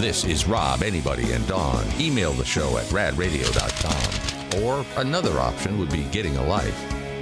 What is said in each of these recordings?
This is Rob, Anybody, and Dawn. Email the show at radradio.com. Or another option would be getting a life.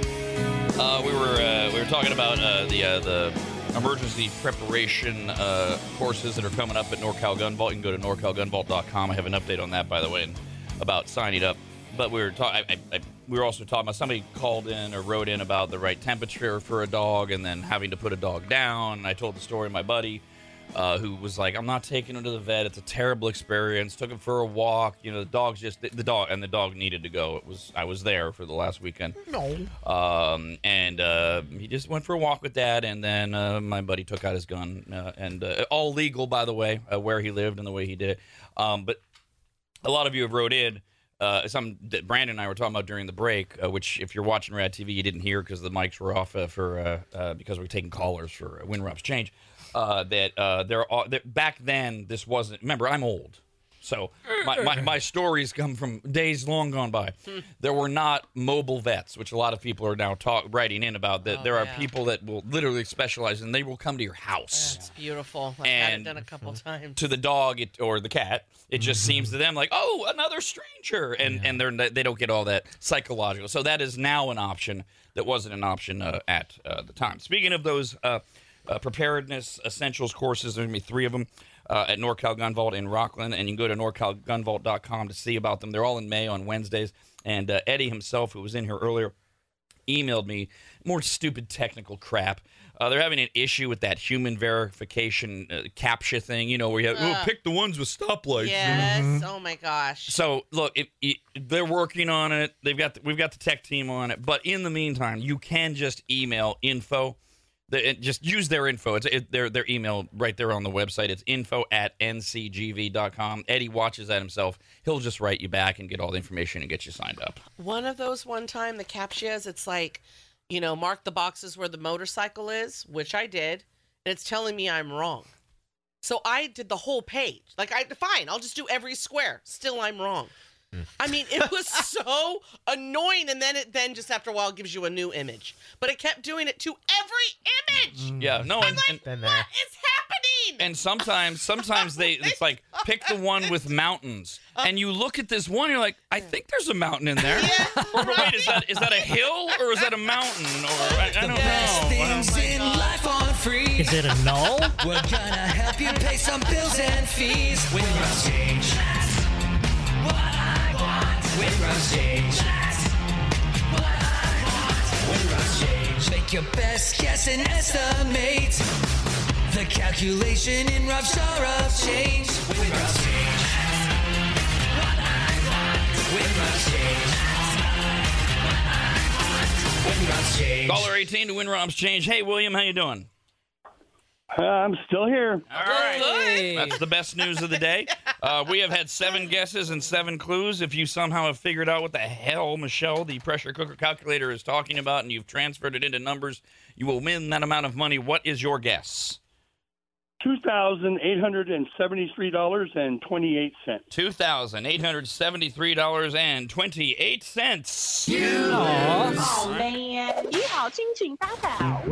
We were talking about the emergency preparation courses that are coming up at NorCal Gun Vault. You can go to norcalgunvault.com. I have an update on that, by the way, and about signing up. But we were also talking about somebody called in or wrote in about the right temperature for a dog and then having to put a dog down. And I told the story of my buddy who was like, I'm not taking him to the vet. It's a terrible experience. Took him for a walk. You know, the dog needed to go. I was there for the last weekend. No. And he just went for a walk with Dad, and then my buddy took out his gun, and all legal, by the way, where he lived and the way he did it. But a lot of you have wrote in some that Brandon and I were talking about during the break, which if you're watching Rad TV, you didn't hear because the mics were off because we're taking callers for Win Rob's Change. That back then this wasn't. Remember, I'm old, so my stories come from days long gone by. There were not mobile vets, which a lot of people are now writing in about. That there are people that will literally specialize, and they will come to your house. That's beautiful. I've had it done a couple times. To the dog or the cat, it just seems to them like, oh, another stranger, and they don't get all that psychological. So that is now an option that wasn't an option at the time. Speaking of those. Preparedness essentials courses. There's going to be 3 of them at NorCal Gun Vault in Rockland, and you can go to norcalgunvault.com to see about them. They're all in May on Wednesdays, and Eddie himself, who was in here earlier, emailed me more stupid technical crap. They're having an issue with that human verification CAPTCHA thing, you know, where you have, pick the ones with stoplights. Yes, oh my gosh. So, look, they're working on it. We've got the tech team on it, but in the meantime, you can just email info. Just use their info. It's their email right there on the website. It's info@ncgv.com. Eddie watches that himself. He'll just write you back and get all the information and get you signed up. One of those one time, the CAPTCHAs, it's like, you know, mark the boxes where the motorcycle is, which I did, and it's telling me I'm wrong. So I did the whole page. Like, fine, I'll just do every square. Still, I'm wrong. I mean, it was so annoying, and then just after a while gives you a new image. But it kept doing it to every image. Yeah, no, I'm like, what is happening? And sometimes it's like pick the one with mountains, and you look at this one, you're like, I think there's a mountain in there. Yeah, or wait, is that a hill or is that a mountain? Or I don't know. Things in life are free. Is it a null? We're gonna help you pay some bills and fees. When Rob's Change. That's what I want. When Rob's Change. That's what I want. When Rob's Change. Make your best guess and estimate the calculation in Rob's jar of change. When Rob's Change. That's what I want. When Rob's Change. That's what I want. When Rob's Change. Caller 18 to Win Rob's Change. Hey, William, how you doing? I'm still here. All right. That's the best news of the day. We have had 7 guesses and 7 clues. If you somehow have figured out what the hell Michelle, the pressure cooker calculator, is talking about and you've transferred it into numbers, you will win that amount of money. What is your guess? $2,873.28. $2,873.28. Oh man，你好，心情发好。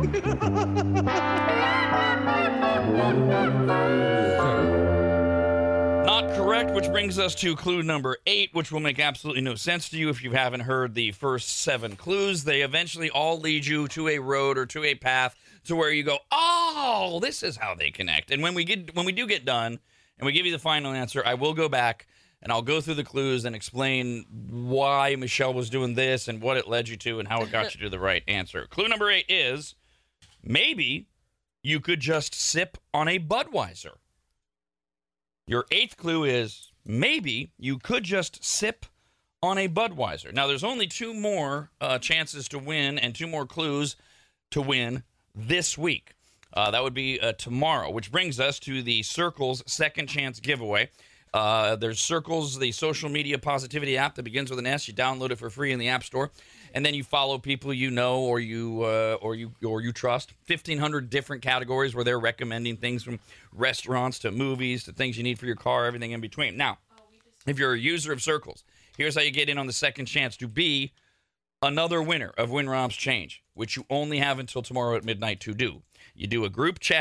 Not correct, which brings us to clue number 8, which will make absolutely no sense to you if you haven't heard the first 7 clues. They eventually all lead you to a road or to a path to where you go, oh, this is how they connect. And when we do get done and we give you the final answer, I will go back and I'll go through the clues and explain why Michelle was doing this and what it led you to and how it got you to the right answer. Clue number 8 is maybe you could just sip on a Budweiser. Your 8th clue is maybe you could just sip on a Budweiser. Now, there's only 2 more chances to win and 2 more clues to win this week. That would be tomorrow, which brings us to the Circles Second Chance giveaway. There's Circles, the social media positivity app that begins with an S. You download it for free in the App Store, and then you follow people you know or you trust. 1,500 different categories where they're recommending things from restaurants to movies to things you need for your car, everything in between. Now, if you're a user of Circles, here's how you get in on the second chance to be another winner of Win Rob's Change, which you only have until tomorrow at midnight to do. You do a group chat.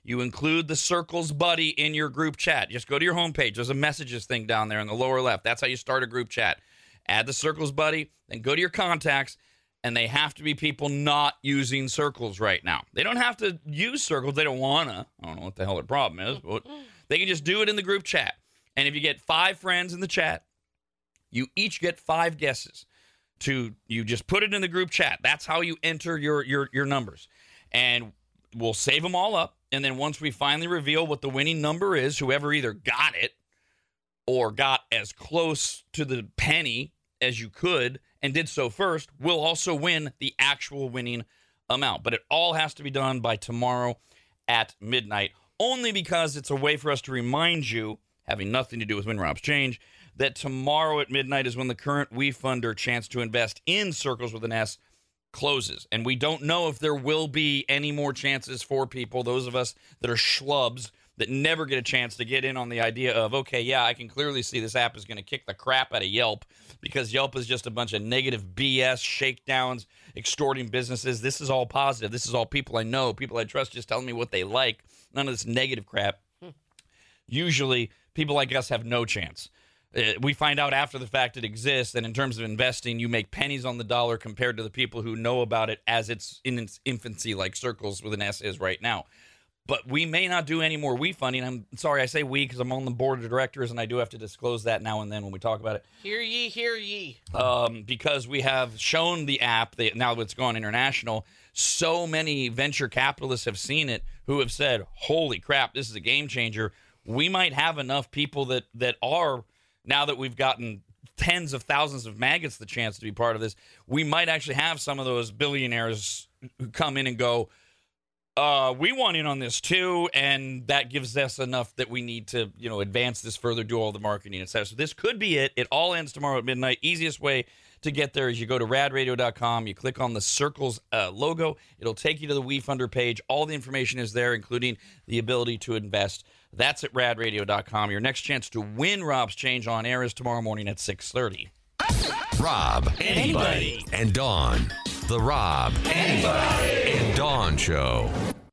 You include the Circles Buddy in your group chat. Just go to your homepage. There's a messages thing down there in the lower left. That's how you start a group chat. Add the Circles Buddy, then go to your contacts, and they have to be people not using Circles right now. They don't have to use Circles. They don't want to. I don't know what the hell their problem is, but they can just do it in the group chat. And if you get 5 friends in the chat, you each get 5 guesses. You just put it in the group chat. That's how you enter your numbers. And we'll save them all up. And then once we finally reveal what the winning number is, whoever either got it or got as close to the penny as you could and did so first, will also win the actual winning amount. But it all has to be done by tomorrow at midnight, only because it's a way for us to remind you, having nothing to do with Win Rob's Change, that tomorrow at midnight is when the current WeFunder chance to invest in Circles with an S closes. And we don't know if there will be any more chances for people, those of us that are schlubs, that never get a chance to get in on the idea of, okay, yeah, I can clearly see this app is going to kick the crap out of Yelp, because Yelp is just a bunch of negative BS, shakedowns, extorting businesses. This is all positive. This is all people I know, people I trust, just telling me what they like. None of this negative crap. Usually, people like us have no chance. We find out after the fact it exists, and in terms of investing, you make pennies on the dollar compared to the people who know about it as it's in its infancy, like Circles with an S is right now. But we may not do any more WeFunding. I'm sorry I say we because I'm on the board of directors, and I do have to disclose that now and then when we talk about it. Hear ye, hear ye. Because we have shown the app, now that it's gone international, so many venture capitalists have seen it who have said, holy crap, this is a game changer. We might have enough people that are, now that we've gotten tens of thousands of maggots the chance to be part of this, we might actually have some of those billionaires who come in and go, we want in on this too, and that gives us enough that we need to, advance this further, do all the marketing, etc. So this could be it. It all ends tomorrow at midnight. Easiest way to get there is you go to radradio.com, you click on the Circles logo. It'll take you to the WeFunder page. All the information is there, including the ability to invest. That's at radradio.com. Your next chance to win Rob's Change on air is tomorrow morning at 6:30. Rob, anybody, and Dawn. The Rob, anybody, and Dawn Show.